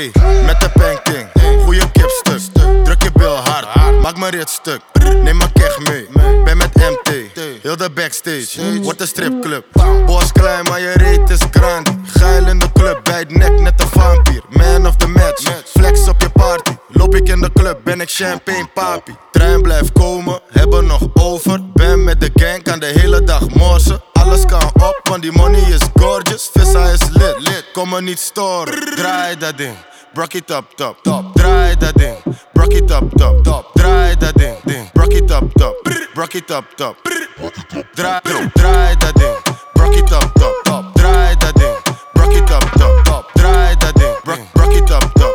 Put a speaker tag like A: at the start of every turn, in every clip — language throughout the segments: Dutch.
A: met de pancake. Goeie kipstuk, druk je bil hard, maak mijn rit stuk. Neem mijn keg mee, ben met MT. Heel de backstage, wordt een stripclub. Bos klein, maar je reet is grand. Geil in de club, bij het nek net een vampier. Man of the match, flex op je party. Loop ik in de club, ben ik champagne papi. Trein blijft komen, hebben nog over. Ben met de gang, kan de hele dag morsen. Alles kan op, want die money is gorgeous. Vissa is lit, kom me niet storen. Draai dat ding, brock it up top. Draai dat ding, brock it up top. Draai dat ding, brock it up top. Brock it up top. Draai dat ding, brock it up top. Draai dat ding, brock it up top. Draai dat ding, brock it up top.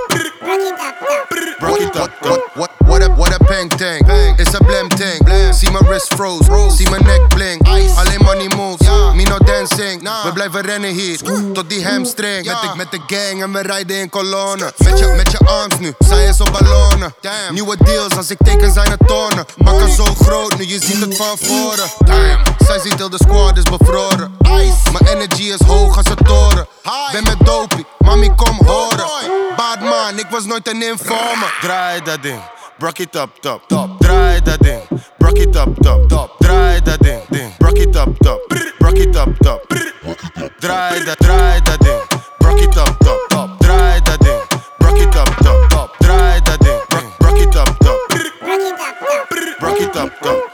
A: Brock it up top.
B: What a peng tank, it's a blam tank. Zie mijn wrist froze, zie mijn nek blink. Alleen money moves, me no dancing. We blijven rennen hier, tot die hamstring. Met de gang en we rijden in kolonnen. Met je arms nu, zij is op ballonnen. Nieuwe deals, als ik teken zijn het tonnen. Bakken zo groot, nu je ziet het van voren. Zij ziet heel de squad is bevroren. Mijn energy is hoog als een toren. Ben met dopey, mami kom horen. Bad man, ik was nooit een informer.
A: Draai dat ding, brock it up top. Draai dat ding, brock it up top. Draai dat ding, brock it up top. Brock it up top. Draai dat ding, brock it up top. Draai dat ding, brock it up top. Draai dat ding, brock it up top. Brock it up top.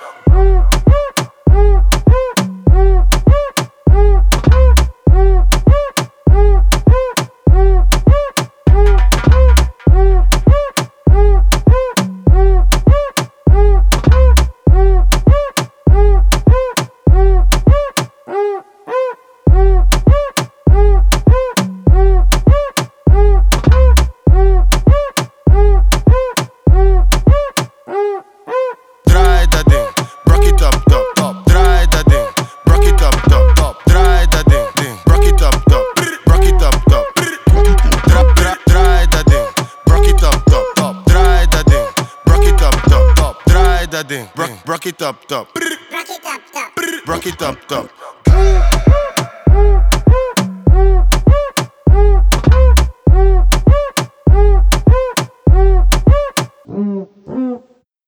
A: Brock it up top. Brock it up top.